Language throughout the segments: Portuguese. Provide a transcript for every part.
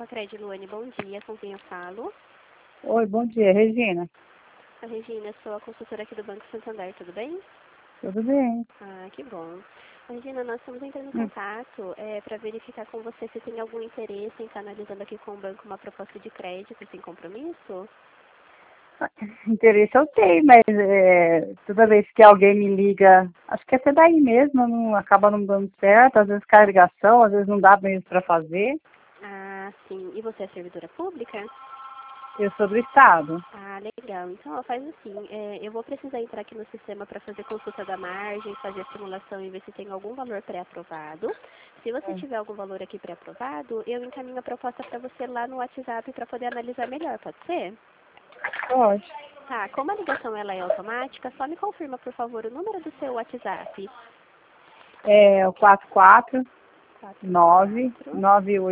com a Cred Luane, bom dia. Com quem eu falo? Oi, bom dia, Regina. A Regina, eu sou a consultora aqui do Banco Santander, tudo bem? Tudo bem? Ah, que bom. Regina, nós estamos entrando em contato para verificar com você se tem algum interesse em estar analisando aqui com o banco uma proposta de crédito sem compromisso. Interesse eu tenho, mas toda vez que alguém me liga, acho que até daí mesmo, não, acaba não dando certo, às vezes cai a ligação, às vezes não dá mesmo para fazer. Ah, sim. E você é servidora pública? Eu sou do Estado. Ah, legal. Então, ó, faz assim, eu vou precisar entrar aqui no sistema para fazer consulta da margem, fazer a simulação e ver se tem algum valor pré-aprovado. Se você tiver algum valor aqui pré-aprovado, eu encaminho a proposta para você lá no WhatsApp para poder analisar melhor, pode ser? Pode. Tá, como a ligação ela é automática, só me confirma, por favor, o número do seu WhatsApp. É o 44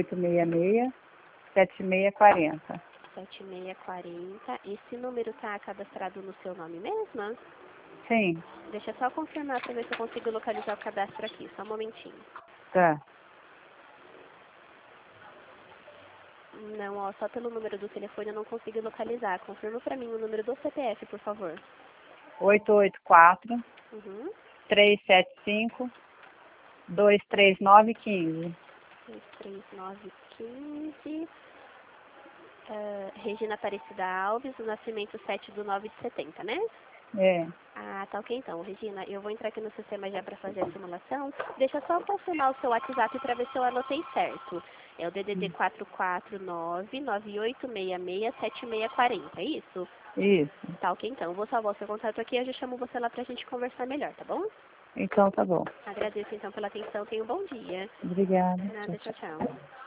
449-9866-7640. 7640. Esse número tá cadastrado no seu nome mesmo? Sim, Deixa eu só confirmar para ver se eu consigo localizar o cadastro aqui, só um momentinho. tá. Não, ó, só pelo número do telefone eu não consigo localizar. Confirma para mim o número do CPF, por favor. 884 Uhum. 375 23915. 23915. Regina Aparecida Alves, o nascimento 7/9/70, né? É. Ah, tá ok então. Regina, eu vou entrar aqui no sistema já para fazer a simulação. Deixa eu só confirmar o seu WhatsApp para ver se eu anotei certo. É o DDD 449-9866-7640, é isso? Isso. Tá ok então. Eu vou salvar o seu contato aqui e eu já chamo você lá pra gente conversar melhor, tá bom? Então tá bom. Agradeço então pela atenção. Tenha um bom dia. Obrigada. Tchau, Nada, tchau, tchau. tchau.